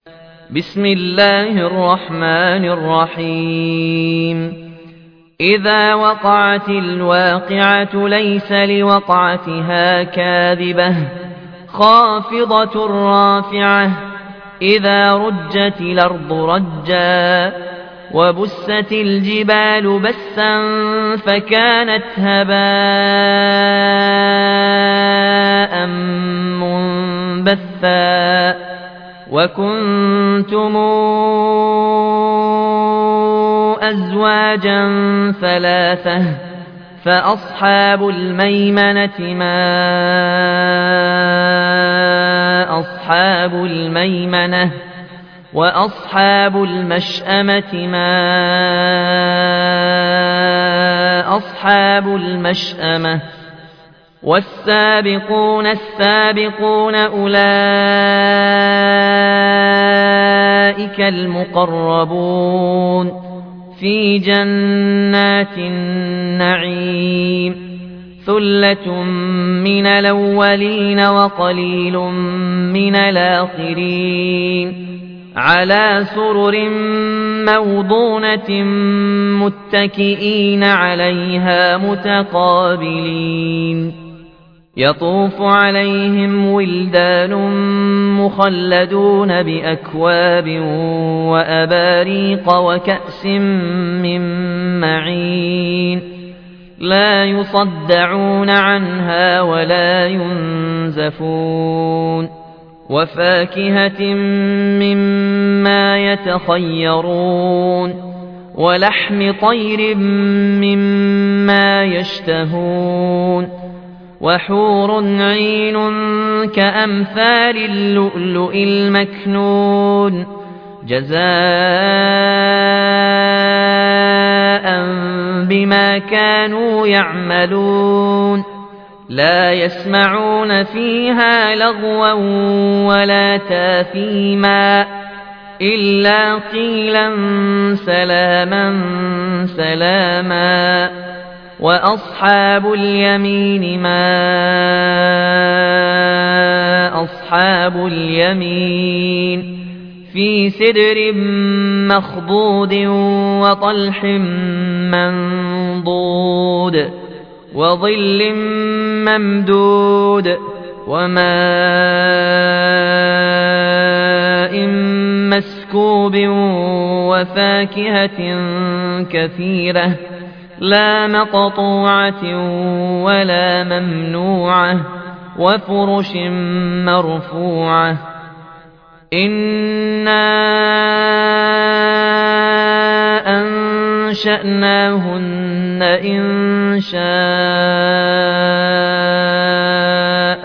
بسم الله الرحمن الرحيم إذا وقعت الواقعة ليس لوقعتها كاذبة خافضة رافعة إذا رجت الأرض رجا وبست الجبال بسا فكانت هباء منبثا وكنتم أزواجا ثلاثة فأصحاب الميمنة ما أصحاب الميمنة وأصحاب المشأمة ما أصحاب المشأمة والسابقون السابقون أولئك المقربون في جنات النعيم ثلة من الأولين وقليل من الآخرين على سرر موضونة متكئين عليها متقابلين يطوف عليهم ولدان مخلدون بأكواب وأباريق وكأس من معين لا يصدعون عنها ولا ينزفون وفاكهة مما يتخيرون ولحم طير مما يشتهون وحور عين كأمثال اللؤلؤ المكنون جزاء بما كانوا يعملون لا يسمعون فيها لغوا ولا تاثيما إلا قيلا سلاما سلاما وأصحاب اليمين ما أصحاب اليمين في سدر مخضود وطلح منضود وظل ممدود وماء مسكوب وفاكهة كثيرة لا مقطوعة ولا ممنوعة وفرش مرفوعة إنا أنشأناهن إنشاء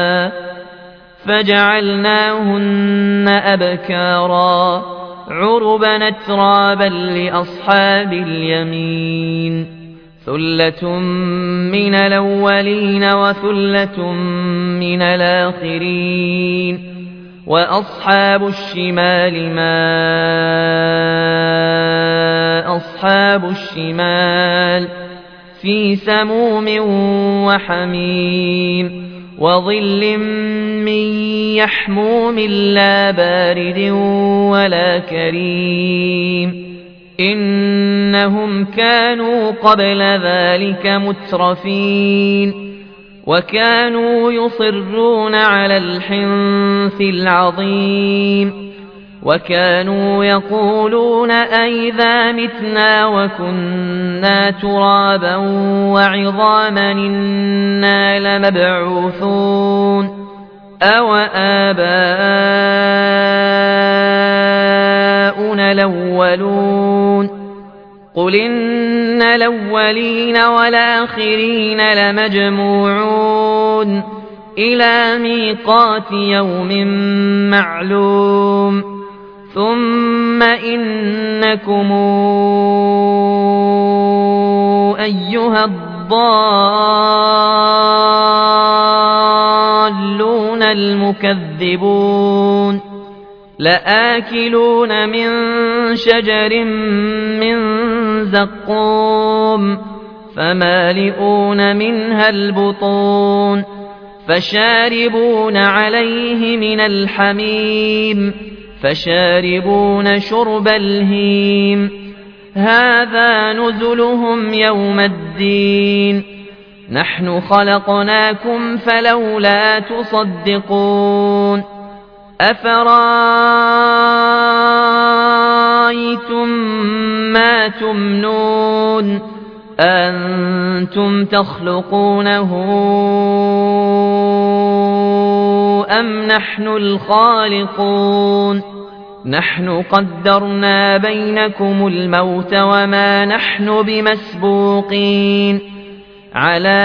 فجعلناهن أبكارا عربا أترابا لأصحاب اليمين ثلة من الأولين وثلة من الآخرين وأصحاب الشمال ما أصحاب الشمال في سموم وحميم وظل من يحموم لا بارد ولا كريم إنهم كانوا قبل ذلك مترفين وكانوا يصرون على الحنث العظيم وكانوا يقولون أئذا متنا وكنا ترابا وعظاما إنا لمبعوثون أو آباؤنا الأولون قل إن الأولين والآخرين لمجموعون إلى ميقات يوم معلوم ثم إنكم أيها الضالون المكذبون لآكلون من شجر من زقوم فمالئون منها البطون فشاربون عليه من الحميم فشاربون شرب الهيم هذا نزلهم يوم الدين نحن خلقناكم فلولا تصدقون أفرأيتم ما تمنون أنتم تخلقونه أم نحن الخالقون نحن قدرنا بينكم الموت وما نحن بمسبوقين على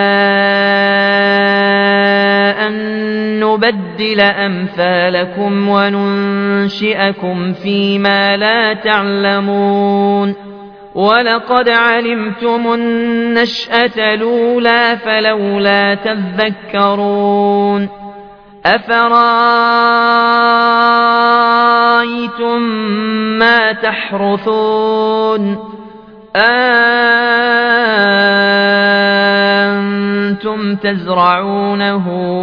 أن نبدل أمثالكم وننشئكم فيما لا تعلمون ولقد علمتم النشأة الأولى فلولا تذكرون أفرأيتم ما تحرثون أنتم تزرعونه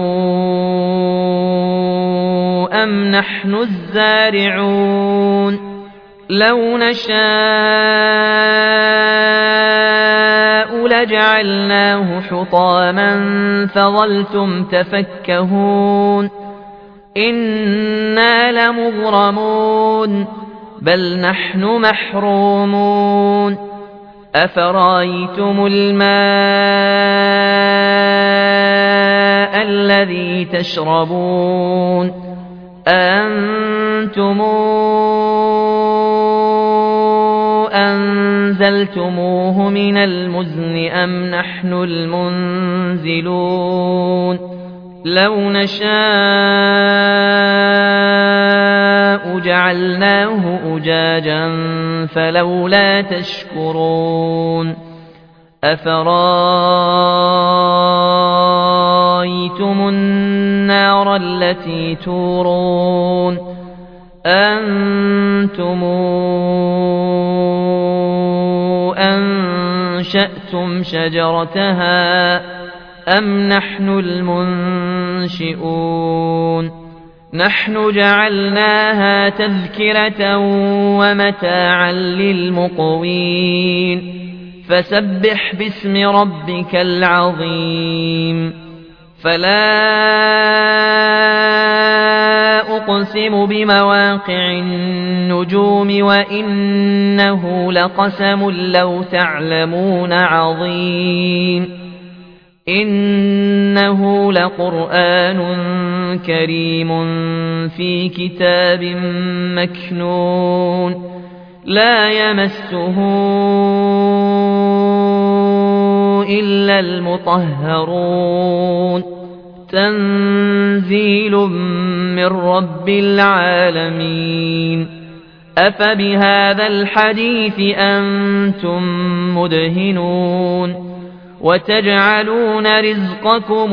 أم نحن الزارعون لو نشاء لجعلناه حطاما فظلتم تفكهون إنا لمغرمون بل نحن محرومون أفرأيتم الماء الذي تشربون أنتم أنزلتموه من المزن أم نحن المنزلون لو نشاء جعلناه أجاجا فلولا تشكرون أفرأيتم النار التي تورون أنتم أنشأتم شجرتها أم نحن المنشئون نحن جعلناها تذكرة ومتاعا للمقوين فسبح باسم ربك العظيم فلا أقسم بمواقع النجوم وإنه لقسم لو تعلمون عظيم إنه لقرآن كريم في كتاب مكنون لا يمسه إلا المطهرون تنزيل من رب العالمين أفبهذا الحديث أنتم مدهنون وتجعلون رزقكم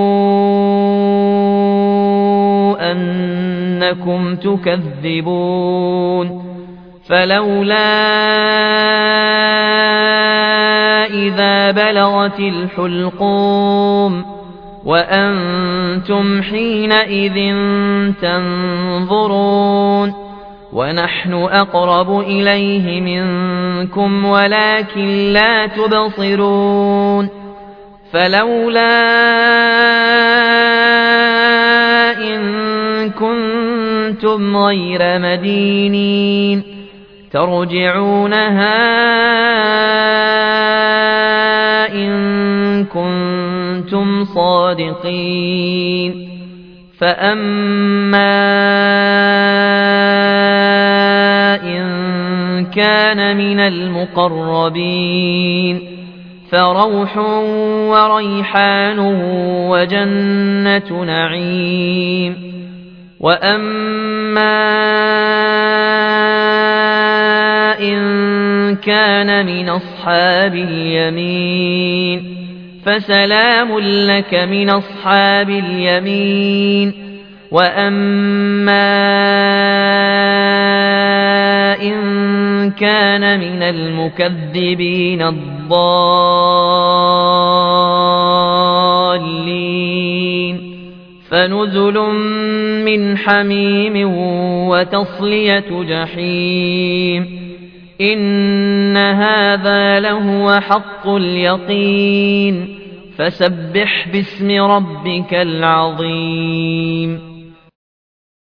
أنكم تكذبون فلولا إذا بلغت الحلقوم وأنتم حينئذ تنظرون ونحن أقرب إليه منكم ولكن لا تبصرون فلولا إن كنتم غير مدينين ترجعونها إن كنتم صادقين فأما إن كان من المقربين فروح وريحان وجنة نعيم وأما إن كان من أصحاب اليمين فسلام لك من أصحاب اليمين وأما إن كان من المكذبين الضالين فنزل من حميم وتصلية جحيم إن هذا لهو حق اليقين فسبح باسم ربك العظيم